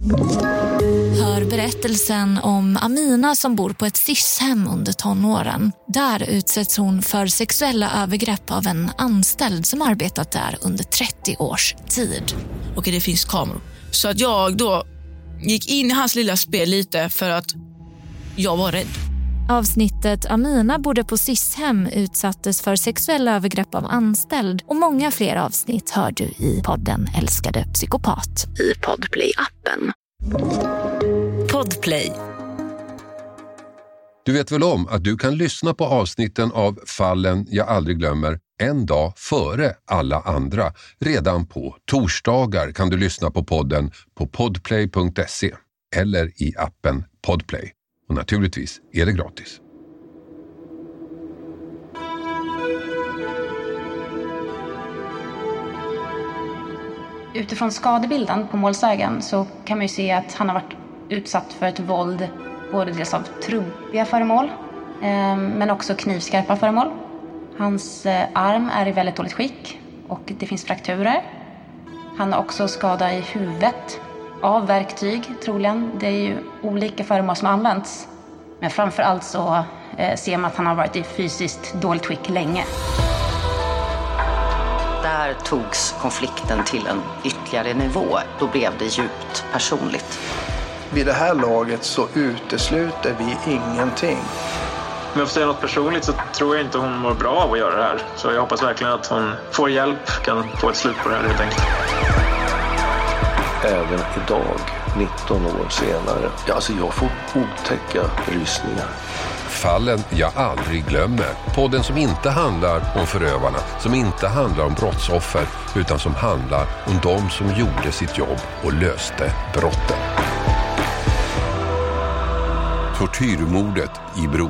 Hör berättelsen om Amina som bor på ett SIS-hem under tonåren. Där utsätts hon för sexuella övergrepp av en anställd som arbetat där under 30 års tid. Och det finns kameror. Så att jag då gick in i hans lilla spel lite för att jag var rädd. Avsnittet Amina bodde på SIS-hem utsattes för sexuella övergrepp av anställd och många fler avsnitt hör du i podden Älskade psykopat i Podplay-appen. Podplay. Du vet väl om att du kan lyssna på avsnitten av Fallen jag aldrig glömmer en dag före alla andra. Redan på torsdagar kan du lyssna på podden på podplay.se eller i appen Podplay. Och naturligtvis är det gratis. Utifrån skadebilden på målsägaren så kan man ju se att han har varit utsatt för ett våld både dels av trubbiga föremål men också knivskarpa föremål. Hans arm är i väldigt dåligt skick och det finns frakturer. Han har också skada i huvudet av verktyg troligen. Det är ju olika föremål som används. Men framförallt så ser man att han har varit i fysiskt dåligt skick länge. Där togs konflikten till en ytterligare nivå. Då blev det djupt personligt. Vid det här laget så utesluter vi ingenting. Om jag får säga något personligt så tror jag inte hon mår bra av att göra det här. Så jag hoppas verkligen att hon får hjälp, kan få ett slut på det här helt enkelt. Även idag, 19 år senare, alltså jag får otäcka rysningar. Fallen jag aldrig glömmer. Podden som inte handlar om förövarna, som inte handlar om brottsoffer, utan som handlar om de som gjorde sitt jobb och löste brotten. Tortyrmordet i Bro.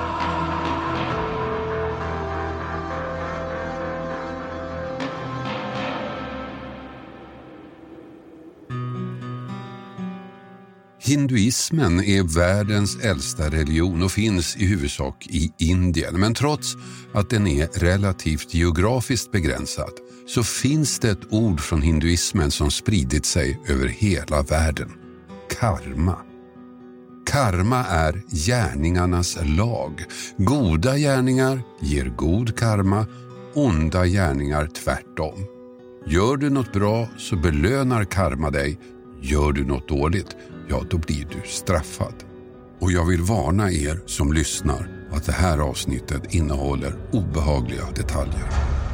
Hinduismen är världens äldsta religion och finns i huvudsak i Indien. Men trots att den är relativt geografiskt begränsad så finns det ett ord från hinduismen som spridit sig över hela världen. Karma. Karma är gärningarnas lag. Goda gärningar ger god karma, onda gärningar tvärtom. Gör du något bra så belönar karma dig. Gör du något dåligt, ja då blir du straffad. Och jag vill varna er som lyssnar att det här avsnittet innehåller obehagliga detaljer.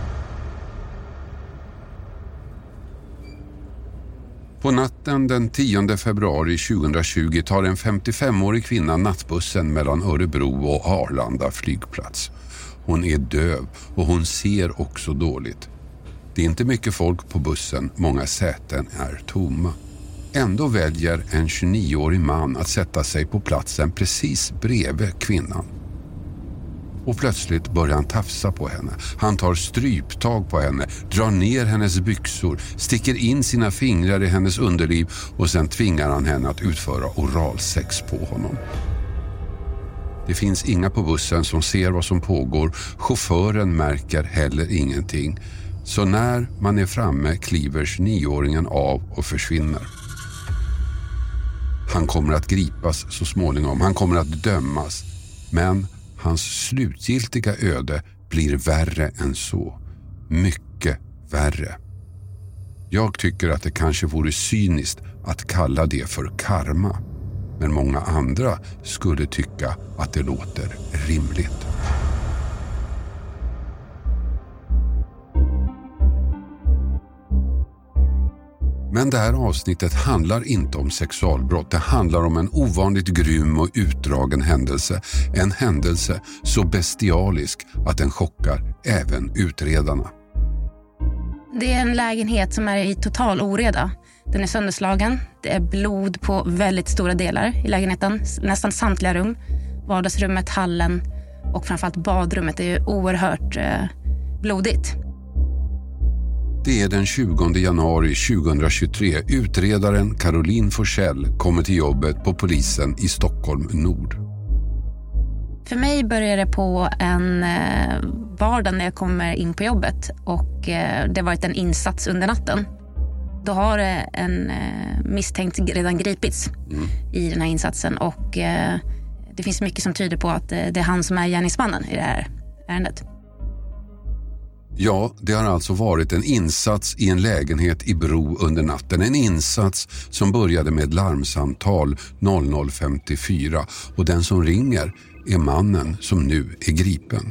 På natten den 10 februari 2020 tar en 55-årig kvinna nattbussen mellan Örebro och Arlanda flygplats. Hon är döv och hon ser också dåligt. Det är inte mycket folk på bussen, många säten är tomma. Ändå väljer en 29-årig man att sätta sig på platsen precis bredvid kvinnan. Och plötsligt börjar han tafsa på henne. Han tar stryptag på henne, drar ner hennes byxor, sticker in sina fingrar i hennes underliv och sen tvingar han henne att utföra oralsex på honom. Det finns inga på bussen som ser vad som pågår. Chauffören märker heller ingenting. Så när man är framme kliver 29-åringen av och försvinner. Han kommer att gripas så småningom. Han kommer att dömas. Men hans slutgiltiga öde blir värre än så. Mycket värre. Jag tycker att det kanske vore cyniskt att kalla det för karma. Men många andra skulle tycka att det låter rimligt. Men det här avsnittet handlar inte om sexualbrott. Det handlar om en ovanligt grym och utdragen händelse. En händelse så bestialisk att den chockar även utredarna. Det är en lägenhet som är i total oreda. Den är sönderslagen. Det är blod på väldigt stora delar i lägenheten. Nästan samtliga rum. Vardagsrummet, hallen och framförallt badrummet är ju oerhört blodigt. Det är den 20 januari 2023. Utredaren Caroline Forsell kommer till jobbet på polisen i Stockholm Nord. För mig börjar det på en vardag när jag kommer in på jobbet och det har varit en insats under natten. Då har en misstänkt redan gripits i den här insatsen och det finns mycket som tyder på att det är han som är gärningsmannen i det här ärendet. Ja, det har alltså varit en insats i en lägenhet i Bro under natten. En insats som började med larmsamtal 00:54 och den som ringer är mannen som nu är gripen.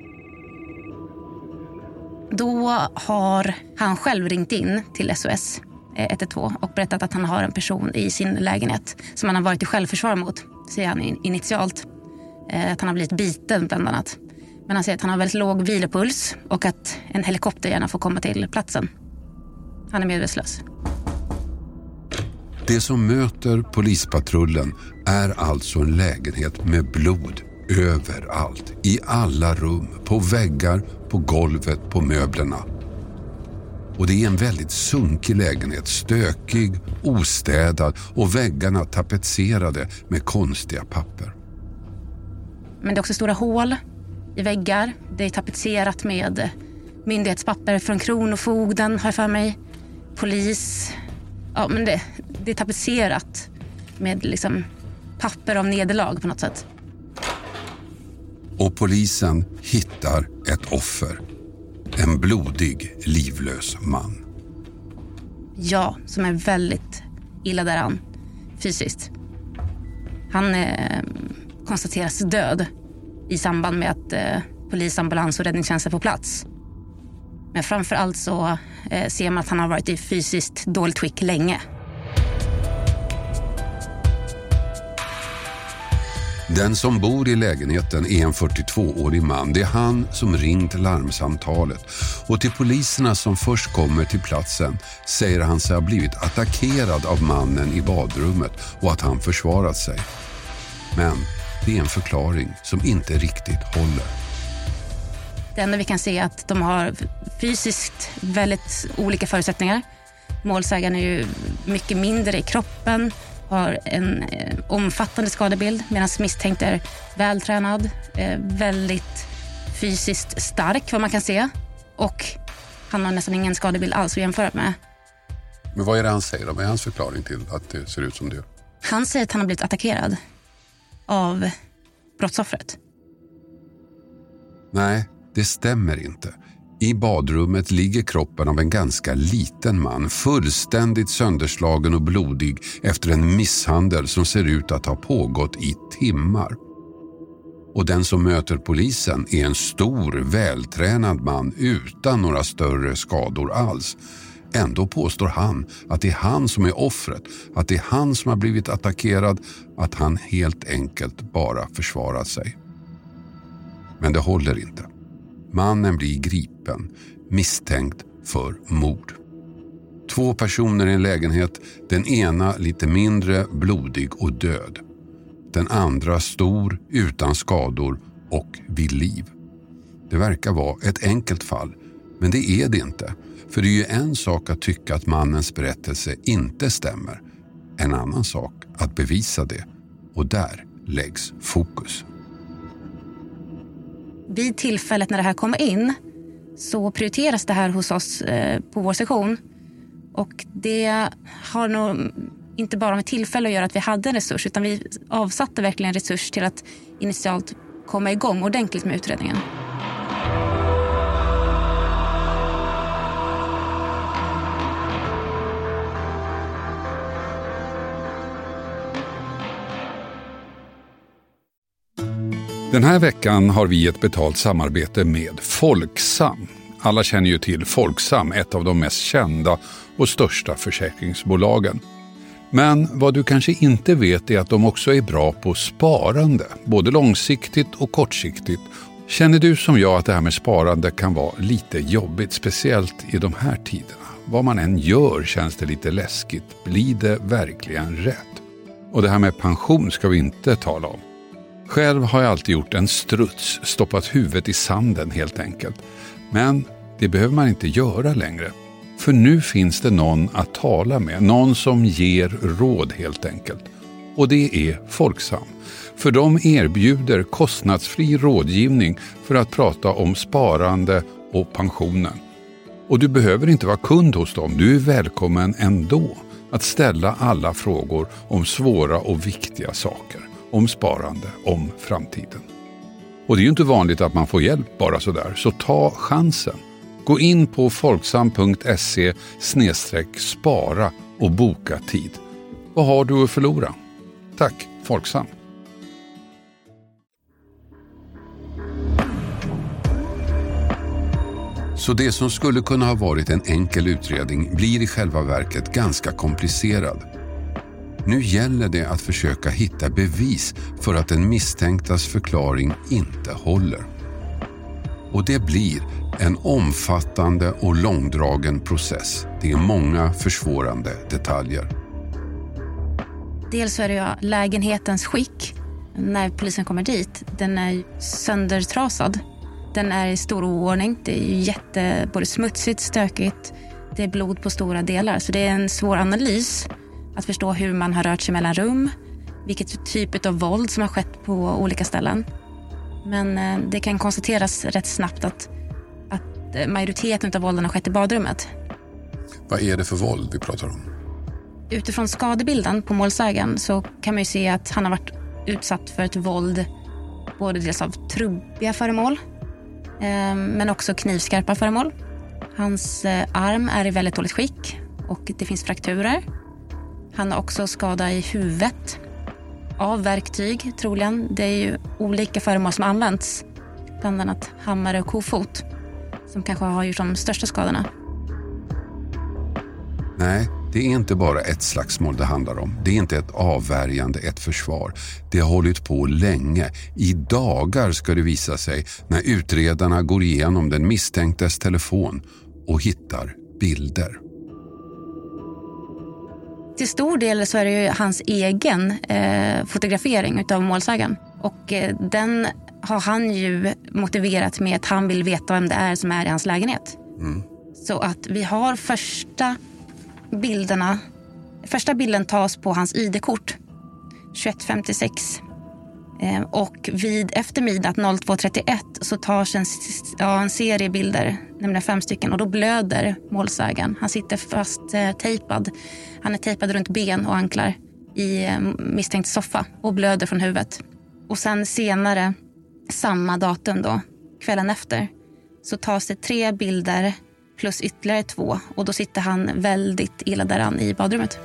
Då har han själv ringt in till SOS 112 och berättat att han har en person i sin lägenhet som han har varit i självförsvar mot, säger han initialt. Att han har blivit biten bland annat. Men han säger att han har väldigt låg vilopuls och att en helikopter gärna får komma till platsen. Han är medvetslös. Det som möter polispatrullen är alltså en lägenhet med blod överallt. I alla rum, på väggar, på golvet, på möblerna. Och det är en väldigt sunkig lägenhet, stökig, ostädad och väggarna tapetserade med konstiga papper. Men det är också stora hål i väggar. Det är tapetserat med myndighetspapper från kronofogden, har jag för mig. Polis. Ja, men det är tapetserat med liksom papper av nederlag på något sätt. Och polisen hittar ett offer. En blodig, livlös man. Ja, som är väldigt illa däran fysiskt. Han konstateras död i samband med att polis, ambulans och räddningstjänst är på plats. Men framförallt så ser man att han har varit i fysiskt dåligt skick länge. Den som bor i lägenheten är en 42-årig man. Det är han som ringt larmsamtalet. Och till poliserna som först kommer till platsen säger han sig ha blivit attackerad av mannen i badrummet och att han försvarat sig. Men det är en förklaring som inte riktigt håller. Det enda vi kan se är att de har fysiskt väldigt olika förutsättningar. Målsägaren är ju mycket mindre i kroppen, har en omfattande skadebild medan misstänkt är vältränad, väldigt fysiskt stark vad man kan se. Och han har nästan ingen skadebild alls att jämföra med. Men vad är det han säger då? Vad är hans förklaring till att det ser ut som det? Han säger att han har blivit attackerad av brottsoffret. Nej, det stämmer inte. I badrummet ligger kroppen av en ganska liten man, fullständigt sönderslagen och blodig efter en misshandel som ser ut att ha pågått i timmar. Och den som möter polisen är en stor, vältränad man utan några större skador alls. Ändå påstår han att det är han som är offret, att det är han som har blivit attackerad, att han helt enkelt bara försvarar sig. Men det håller inte. Mannen blir gripen, misstänkt för mord. 2 personer i en lägenhet, den ena lite mindre, blodig och död. Den andra stor, utan skador och vid liv. Det verkar vara ett enkelt fall, men det är det inte. För det är ju en sak att tycka att mannens berättelse inte stämmer. En annan sak att bevisa det. Och där läggs fokus. Vid tillfället när det här kommer in så prioriteras det här hos oss på vår sektion. Och det har nog inte bara med tillfälle att göra att vi hade en resurs, utan vi avsatte verkligen resurs till att initialt komma igång ordentligt med utredningen. Den här veckan har vi ett betalt samarbete med Folksam. Alla känner ju till Folksam, ett av de mest kända och största försäkringsbolagen. Men vad du kanske inte vet är att de också är bra på sparande, både långsiktigt och kortsiktigt. Känner du som jag att det här med sparande kan vara lite jobbigt, speciellt i de här tiderna? Vad man än gör känns det lite läskigt. Blir det verkligen rätt? Och det här med pension ska vi inte tala om. Själv har jag alltid gjort en struts, stoppat huvudet i sanden helt enkelt. Men det behöver man inte göra längre. För nu finns det någon att tala med, någon som ger råd helt enkelt. Och det är Folksam. För de erbjuder kostnadsfri rådgivning för att prata om sparande och pensionen. Och du behöver inte vara kund hos dem, du är välkommen ändå att ställa alla frågor om svåra och viktiga saker, om sparande, om framtiden. Och det är ju inte vanligt att man får hjälp bara sådär, så ta chansen. Gå in på folksam.se/spara och boka tid. Vad har du att förlora? Tack, Folksam. Så det som skulle kunna ha varit en enkel utredning blir i själva verket ganska komplicerad. Nu gäller det att försöka hitta bevis för att den misstänktas förklaring inte håller. Och det blir en omfattande och långdragen process. Det är många försvårande detaljer. Dels så är det ju lägenhetens skick när polisen kommer dit. Den är söndertrasad. Den är i stor oordning. Det är ju både smutsigt, stökigt. Det är blod på stora delar. Så det är en svår analys att förstå hur man har rört sig mellan rum. Vilket typ av våld som har skett på olika ställen. Men det kan konstateras rätt snabbt att majoriteten av vålden har skett i badrummet. Vad är det för våld vi pratar om? Utifrån skadebilden på målsägaren så kan man ju se att han har varit utsatt för ett våld. Både dels av trubbiga föremål men också knivskarpa föremål. Hans arm är i väldigt dåligt skick och det finns frakturer. Han har också skada i huvudet av verktyg troligen. Det är ju olika föremål som använts. Bland annat hammare och kofot som kanske har gjort de största skadorna. Nej, det är inte bara ett slagsmål det handlar om. Det är inte ett avvärjande, ett försvar. Det har hållit på länge. I dagar ska det visa sig när utredarna går igenom den misstänktes telefon och hittar bilder. Till stor del så är det ju hans egen fotografering av målsägaren. Och den har han ju motiverat med att han vill veta vem det är som är i hans lägenhet. Mm. Så att vi har första bilden tas på hans ID-kort 2156. Och vid eftermiddag 02.31 så tas en serie bilder, nämligen 5 stycken, och då blöder målsägaren. Han sitter fast tejpad. Han är tejpad runt ben och anklar i misstänkt soffa och blöder från huvudet. Och sen senare, samma datum då, kvällen efter, så tas det 3 bilder plus ytterligare 2 och då sitter han väldigt illa däran i badrummet.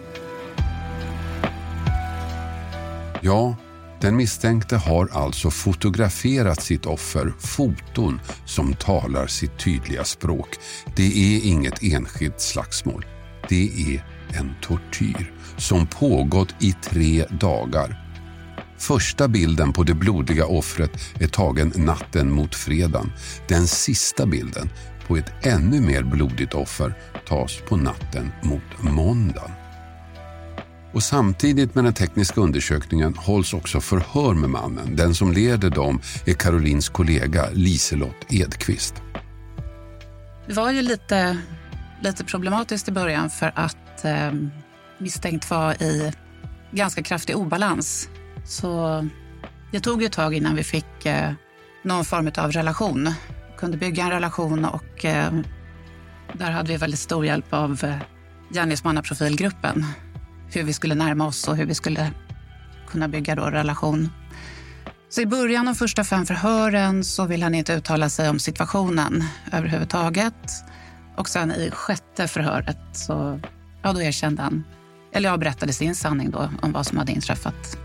Ja, den misstänkte har alltså fotograferat sitt offer, foton som talar sitt tydliga språk. Det är inget enskilt slagsmål. Det är en tortyr som pågått i 3 dagar. Första bilden på det blodiga offret är tagen natten mot fredagen. Den sista bilden på ett ännu mer blodigt offer tas på natten mot måndagen. Och samtidigt med den tekniska undersökningen hålls också förhör med mannen. Den som leder dem är Karolins kollega Liselott Edqvist. Det var ju lite problematiskt i början för att misstänkt var i ganska kraftig obalans. Så det tog ju ett tag innan vi fick någon form av relation. Kunde bygga en relation och där hade vi väldigt stor hjälp av gärningsmannaprofilgruppen. Hur vi skulle närma oss och hur vi skulle kunna bygga då relation. Så i början de första 5 förhören så vill han inte uttala sig om situationen överhuvudtaget. Och sen i 6:e förhöret så då erkände han, eller jag berättade sin sanning då om vad som hade inträffat.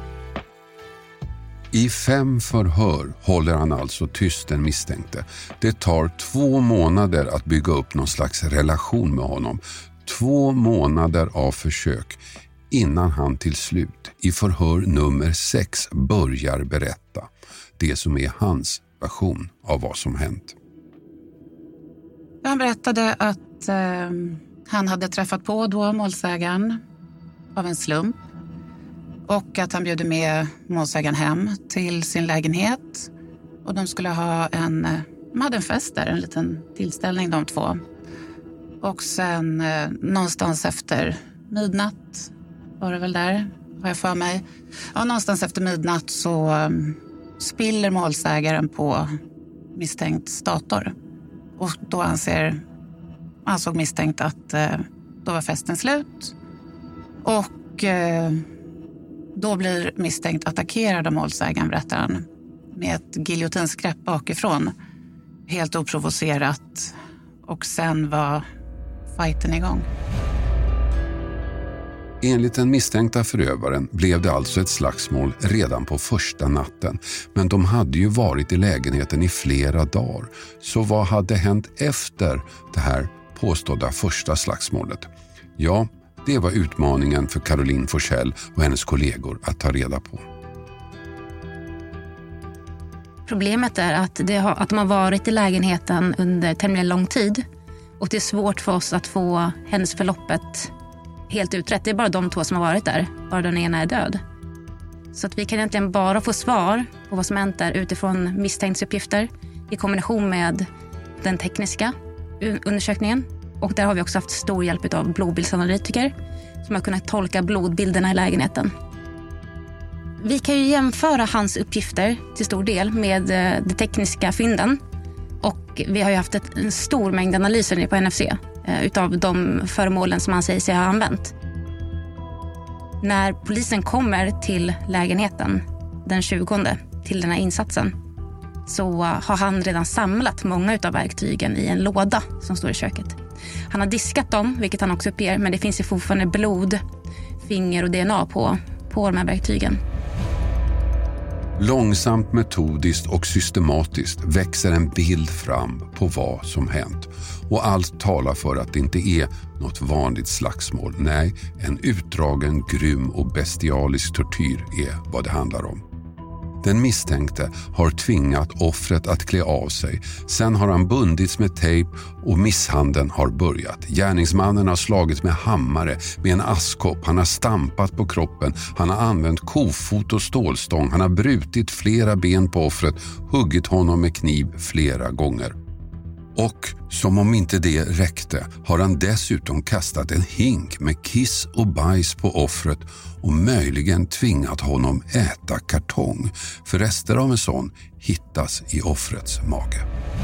I 5 förhör håller han alltså tyst den misstänkte. Det tar 2 månader att bygga upp någon slags relation med honom. 2 månader av försök innan han till slut i förhör nummer 6 börjar berätta det som är hans version av vad som hänt. Han berättade att han hade träffat på då målsägaren av en slump. Och att han bjöd med målsägaren hem till sin lägenhet. Och de skulle ha de hade en fest där, en liten tillställning de 2. Och sen någonstans efter midnatt var det väl där, har jag för mig. Ja, någonstans efter midnatt så spiller målsägaren på misstänkt dator. Och då ansåg misstänkt att då var festen slut. Och då blir misstänkt attackerad av målsägaren, berättar han, med ett giljotinsgrepp bakifrån. Helt oprovocerat. Och sen var fighten igång. Enligt den misstänkta förövaren blev det alltså ett slagsmål redan på första natten. Men de hade ju varit i lägenheten i flera dagar. Så vad hade hänt efter det här påstådda första slagsmålet? Ja, det var utmaningen för Caroline Forsell och hennes kollegor att ta reda på. Problemet är att de har varit i lägenheten under tämligen lång tid. Och det är svårt för oss att få händelseförloppet helt utrett. Det är bara de två som har varit där. Bara den ena är död. Så att vi kan egentligen bara få svar på vad som hänt där utifrån misstänksuppgifter i kombination med den tekniska undersökningen. Och där har vi också haft stor hjälp av blodbildsanalytiker som har kunnat tolka blodbilderna i lägenheten. Vi kan ju jämföra hans uppgifter till stor del med de tekniska fynden. Och vi har ju haft en stor mängd analyser på NFC utav de föremålen som han säger sig ha använt. När polisen kommer till lägenheten den 20 till den här insatsen så har han redan samlat många utav verktygen i en låda som står i köket. Han har diskat dem, vilket han också uppger, men det finns ju fortfarande blod, finger och DNA på de här verktygen. Långsamt, metodiskt och systematiskt växer en bild fram på vad som hänt. Och allt talar för att det inte är något vanligt slagsmål. Nej, en utdragen, grym och bestialisk tortyr är vad det handlar om. Den misstänkte har tvingat offret att klä av sig. Sen har han bundits med tejp och misshandeln har börjat. Gärningsmannen har slagit med hammare, med en askkopp. Han har stampat på kroppen. Han har använt kofot och stålstång. Han har brutit flera ben på offret, huggit honom med kniv flera gånger. Och som om inte det räckte har han dessutom kastat en hink med kiss och bajs på offret och möjligen tvingat honom äta kartong, för rester av en sån hittas i offrets mage.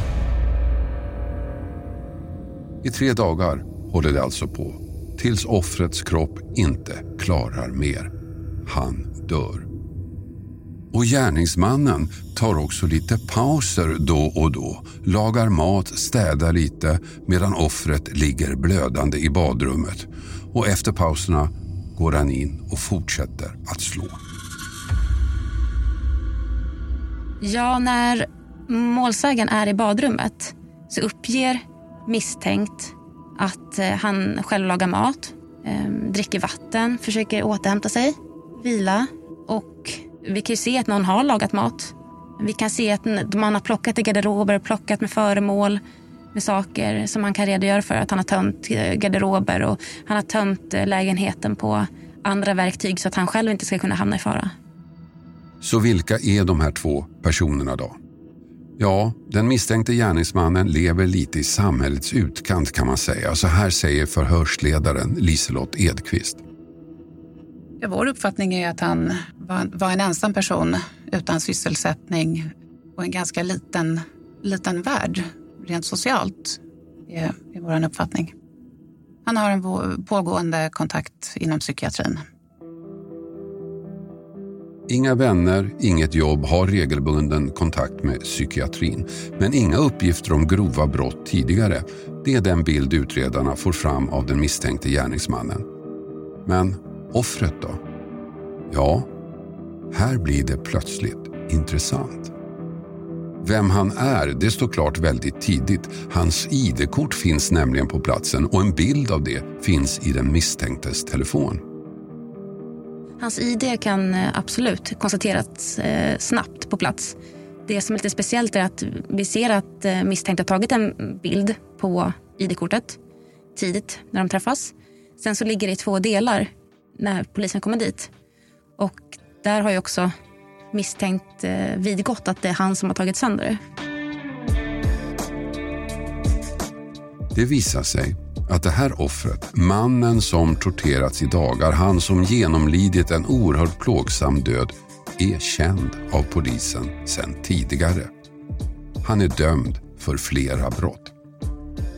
I 3 dagar håller det alltså på, tills offrets kropp inte klarar mer. Han dör. Och gärningsmannen tar också lite pauser då och då, lagar mat, städar lite medan offret ligger blödande i badrummet. Och efter pauserna går han in och fortsätter att slå. Ja, när målsägaren är i badrummet så uppger misstänkt att han själv lagar mat, dricker vatten, försöker återhämta sig, vila. Och vi kan ju se att någon har lagat mat. Vi kan se att man har plockat i garderober, plockat med föremål, med saker som man kan redogöra för. Att han har tömt garderober och han har tömt lägenheten på andra verktyg så att han själv inte ska kunna hamna i fara. Så vilka är de här 2 personerna då? Ja, den misstänkte gärningsmannen lever lite i samhällets utkant kan man säga. Så här säger förhörsledaren Liselott Edqvist. Ja, vår uppfattning är att han var en ensam person utan sysselsättning och en ganska liten värld rent socialt är vår uppfattning. Han har en pågående kontakt inom psykiatrin. Inga vänner, inget jobb, har regelbunden kontakt med psykiatrin. Men inga uppgifter om grova brott tidigare. Det är den bild utredarna får fram av den misstänkte gärningsmannen. Men offret då? Ja, här blir det plötsligt intressant. Vem han är, det står klart väldigt tidigt. Hans ID-kort finns nämligen på platsen och en bild av det finns i den misstänktes telefon. Hans ID kan absolut konstateras snabbt på plats. Det som är lite speciellt är att vi ser att misstänkt har tagit en bild på ID-kortet tidigt när de träffas. Sen så ligger det i 2 delar när polisen kommer dit. Och där har ju också misstänkt vidgått att det är han som har tagit sönder det. Det visar sig att det här offret, mannen som torterats i dagar, han som genomlidit en oerhört plågsam död, är känd av polisen sedan tidigare. Han är dömd för flera brott.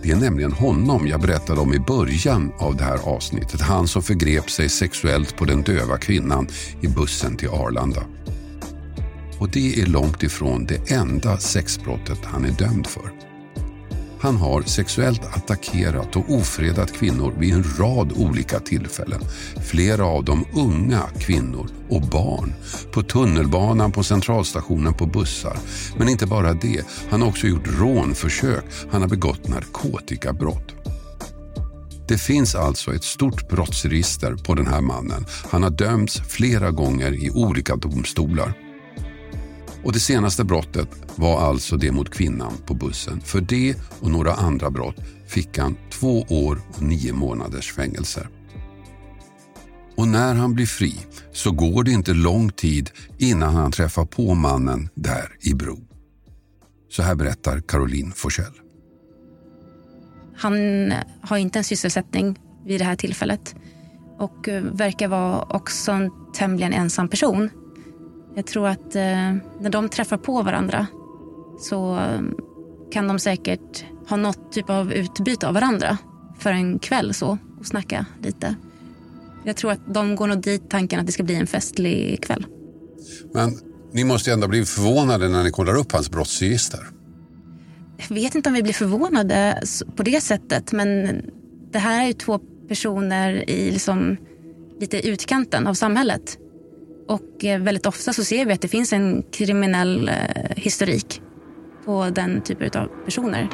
Det är nämligen honom jag berättade om i början av det här avsnittet. Han som förgrep sig sexuellt på den döva kvinnan i bussen till Arlanda. Och det är långt ifrån det enda sexbrottet han är dömd för. Han har sexuellt attackerat och ofredat kvinnor vid en rad olika tillfällen. Flera av dem unga kvinnor och barn. På tunnelbanan, på centralstationen, på bussar. Men inte bara det. Han har också gjort rånförsök. Han har begått narkotikabrott. Det finns alltså ett stort brottsregister på den här mannen. Han har dömts flera gånger i olika domstolar. Och det senaste brottet var alltså det mot kvinnan på bussen. För det och några andra brott fick han 2 år och 9 månaders fängelse. Och när han blir fri så går det inte lång tid innan han träffar på mannen där i Bro. Så här berättar Caroline Forsell. Han har inte en sysselsättning vid det här tillfället och verkar vara också en tämligen ensam person. Jag tror att när de träffar på varandra så kan de säkert ha något typ av utbyte av varandra för en kväll så och snacka lite. Jag tror att de går nog dit tanken att det ska bli en festlig kväll. Men ni måste ju ändå bli förvånade när ni kollar upp hans brottsregister. Jag vet inte om vi blir förvånade på det sättet, men det här är ju 2 personer i liksom lite utkanten av samhället. Och väldigt ofta så ser vi att det finns en kriminell historik på den typen av personer.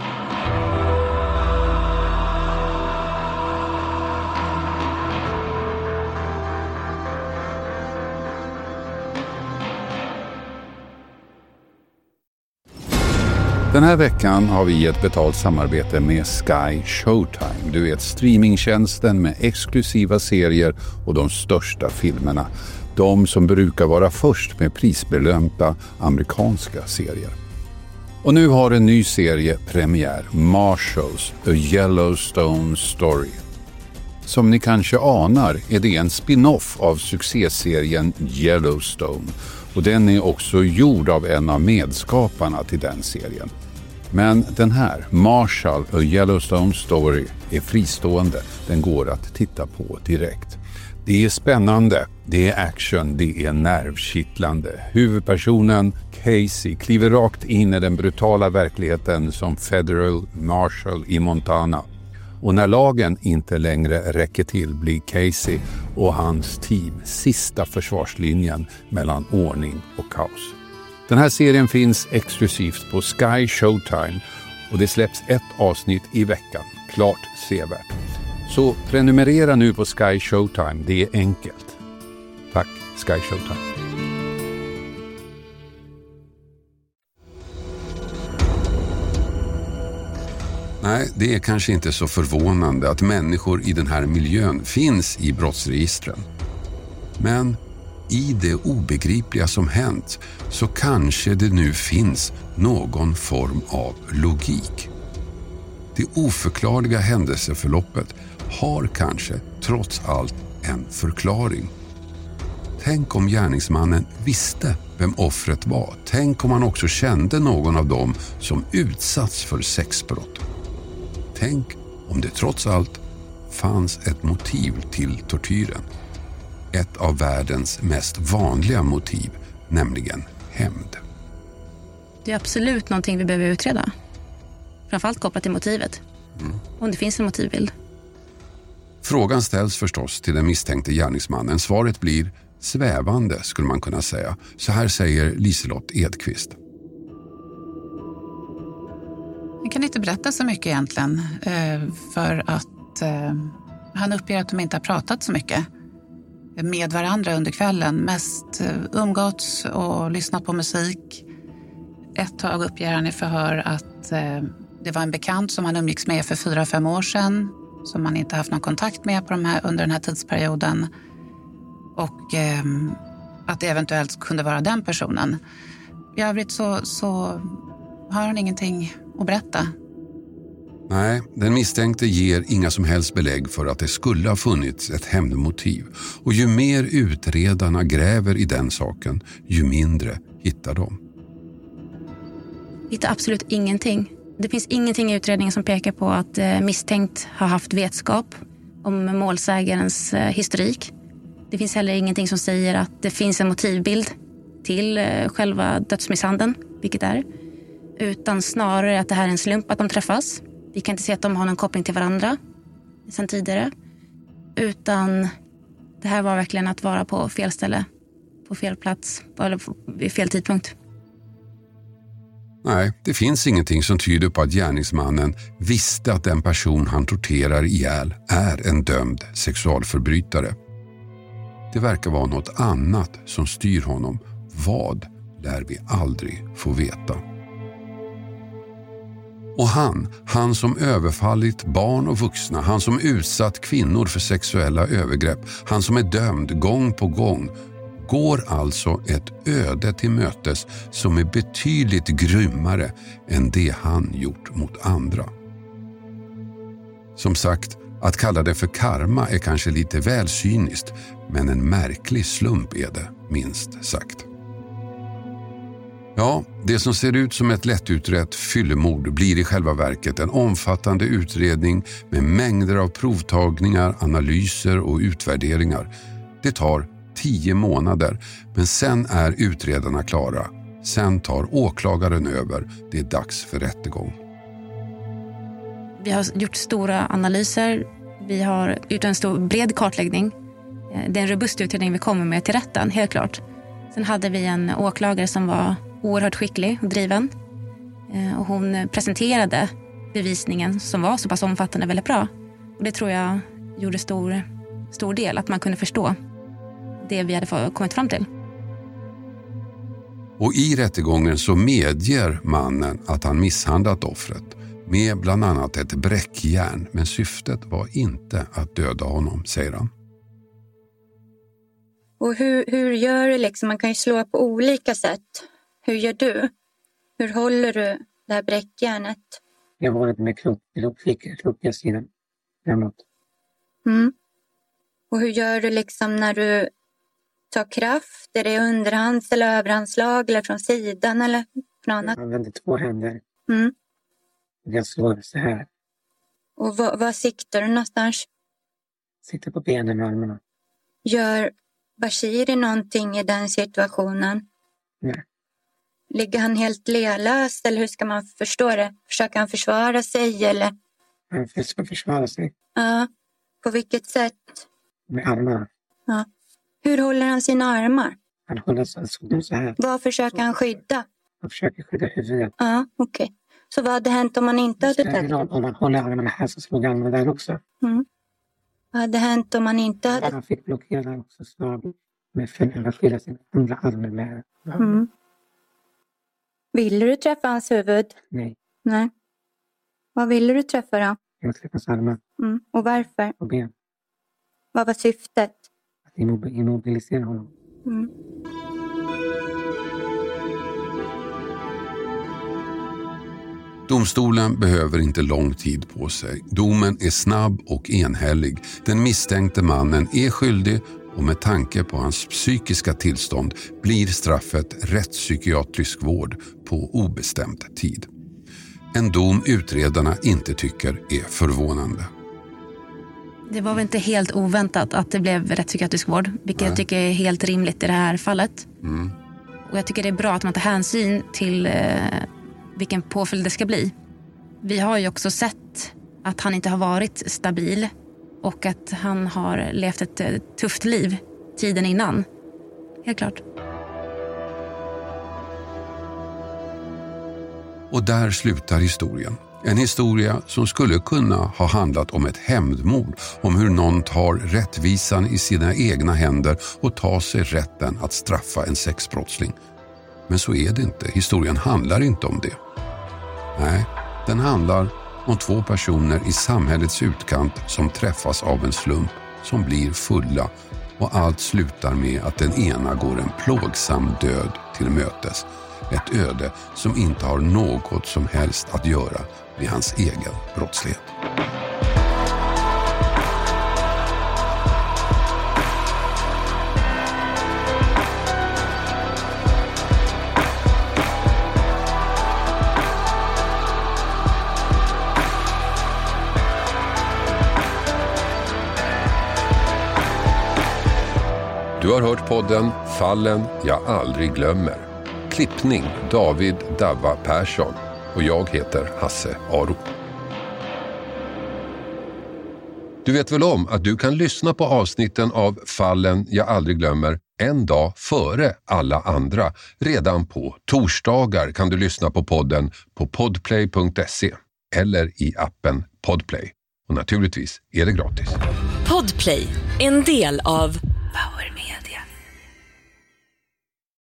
Den här veckan har vi ett betalt samarbete med Sky Showtime. Du vet, streamingtjänsten med exklusiva serier och de största filmerna. De som brukar vara först med prisbelönta amerikanska serier. Och nu har en ny serie premiär, Marshalls, A Yellowstone Story. Som ni kanske anar är det en spin-off av succéserien Yellowstone. Och den är också gjord av en av medskaparna till den serien. Men den här, Marshall, A Yellowstone Story, är fristående. Den går att titta på direkt. Det är spännande, det är action, det är nervkittlande. Huvudpersonen, Casey, kliver rakt in i den brutala verkligheten som Federal Marshal i Montana. Och när lagen inte längre räcker till blir Casey och hans team sista försvarslinjen mellan ordning och kaos. Den här serien finns exklusivt på Sky Showtime och det släpps 1 avsnitt i veckan. Klart sevärt. Så prenumerera nu på Sky Showtime, det är enkelt. Tack Sky Showtime. Nej, det är kanske inte så förvånande att människor i den här miljön finns i brottsregistren. Men i det obegripliga som hänt så kanske det nu finns någon form av logik. Det oförklarliga händelseförloppet har kanske trots allt en förklaring. Tänk om gärningsmannen visste vem offret var. Tänk om han också kände någon av dem som utsatts för sexbrott. Tänk om det trots allt fanns ett motiv till tortyren. Ett av världens mest vanliga motiv, nämligen hämnd. Det är absolut någonting vi behöver utreda. Framförallt kopplat till motivet. Om det finns en motivbild. Frågan ställs förstås till den misstänkte gärningsmannen. Svaret blir svävande skulle man kunna säga. Så här säger Liselott Edqvist. Jag kan inte berätta så mycket egentligen. För att han uppger att de inte har pratat så mycket med varandra under kvällen. Mest umgåtts och lyssnat på musik. Ett tag uppger han i förhör att det var en bekant som han umgicks med för 4-5 år sedan. Som han inte haft någon kontakt med på under den här tidsperioden. Och att det eventuellt kunde vara den personen. I övrigt så har han ingenting att berätta. Nej, den misstänkte ger inga som helst belägg för att det skulle ha funnits ett hämndmotiv. Och ju mer utredarna gräver i den saken, ju mindre hittar de. Hittar absolut ingenting. Det finns ingenting i utredningen som pekar på att misstänkt har haft vetskap om målsägarens historik. Det finns heller ingenting som säger att det finns en motivbild till själva dödsmisshandeln, vilket är. Utan snarare att det här är en slump att de träffas. Vi kan inte se att de har någon koppling till varandra sedan tidigare. Utan det här var verkligen att vara på fel ställe, på fel plats eller vid fel tidpunkt. Nej, det finns ingenting som tyder på att gärningsmannen visste att den person han torterar ihjäl är en dömd sexualförbrytare. Det verkar vara något annat som styr honom. Vad lär vi aldrig få veta. Och han som överfallit barn och vuxna, han som utsatt kvinnor för sexuella övergrepp, han som är dömd gång på gång, går alltså ett öde till mötes som är betydligt grymmare än det han gjort mot andra. Som sagt, att kalla det för karma är kanske lite väl cyniskt, men en märklig slump är det, minst sagt. Ja, det som ser ut som ett lättutrett fyllemord blir i själva verket en omfattande utredning med mängder av provtagningar, analyser och utvärderingar. Det tar 10 månader, men sen är utredarna klara. Sen tar åklagaren över. Det är dags för rättegång. Vi har gjort stora analyser. Vi har gjort en stor bred kartläggning. Det är en robust utredning vi kommer med till rätten, helt klart. Sen hade vi en åklagare som var oerhört skicklig och driven. Och hon presenterade bevisningen som var så pass omfattande väldigt bra. Och det tror jag gjorde stor del, att man kunde förstå det vi hade kommit fram till. Och i rättegången så medger mannen att han misshandlat offret med bland annat ett bräckjärn, men syftet var inte att döda honom, säger han. Och hur gör du liksom? Man kan ju slå på olika sätt. Hur gör du? Hur håller du det här bräckjärnet? Jag har varit med klockan sidan framåt. Och hur gör du liksom när du tar kraft? Är det underhands eller överhandslag eller från sidan eller från annat? Jag använder 2 händer. Jag slår så här. Och vad siktar du någonstans? Sitter på benen och armarna. Gör Bashiri någonting i den situationen? Nej. Ligger han helt lelös eller hur ska man förstå det? Försöker han försvara sig eller? Han ska försvara sig. Ja. På vilket sätt? Med armarna. Ja. Hur håller han sina armar? Han håller så här. Vad försöker han skydda? Han försöker skydda huvudet. Ja, okej. Så vad hade hänt om man inte hade tagit? Om man håller armarna här så slog han där också. Vad hade hänt om man inte hade? Han fick blockera också slag med för att skydda sin andra arm med. Ville du träffa hans huvud? Nej. Vad ville du träffa då? Jag träffade hans armar. Och varför? Och ben. Vad var syftet? Att immobilisera honom. Domstolen behöver inte lång tid på sig. Domen är snabb och enhällig. Den misstänkte mannen är skyldig och med tanke på hans psykiska tillstånd blir straffet rättspsykiatrisk vård på obestämd tid. En dom utredarna inte tycker är förvånande. Det var väl inte helt oväntat att det blev rättspsykiatrisk vård, vilket jag tycker är helt rimligt i det här fallet. Och jag tycker det är bra att man tar hänsyn till vilken påföljd det ska bli. Vi har ju också sett att han inte har varit stabil och att han har levt ett tufft liv tiden innan. Helt klart. Och där slutar historien. En historia som skulle kunna ha handlat om ett hämndmord, om hur någon tar rättvisan i sina egna händer och tar sig rätten att straffa en sexbrottsling. Men så är det inte. Historien handlar inte om det. Nej, den handlar om 2 personer i samhällets utkant som träffas av en slump, som blir fulla, och allt slutar med att den ena går en plågsam död till mötes. Ett öde som inte har något som helst att göra med hans egen brottslighet. har hört podden Fallen jag aldrig glömmer. Klippning David Davva Persson och jag heter Hasse Aro. Du vet väl om att du kan lyssna på avsnitten av Fallen jag aldrig glömmer en dag före alla andra. Redan på torsdagar kan du lyssna på podden på podplay.se eller i appen Podplay. Och naturligtvis är det gratis. Podplay, en del av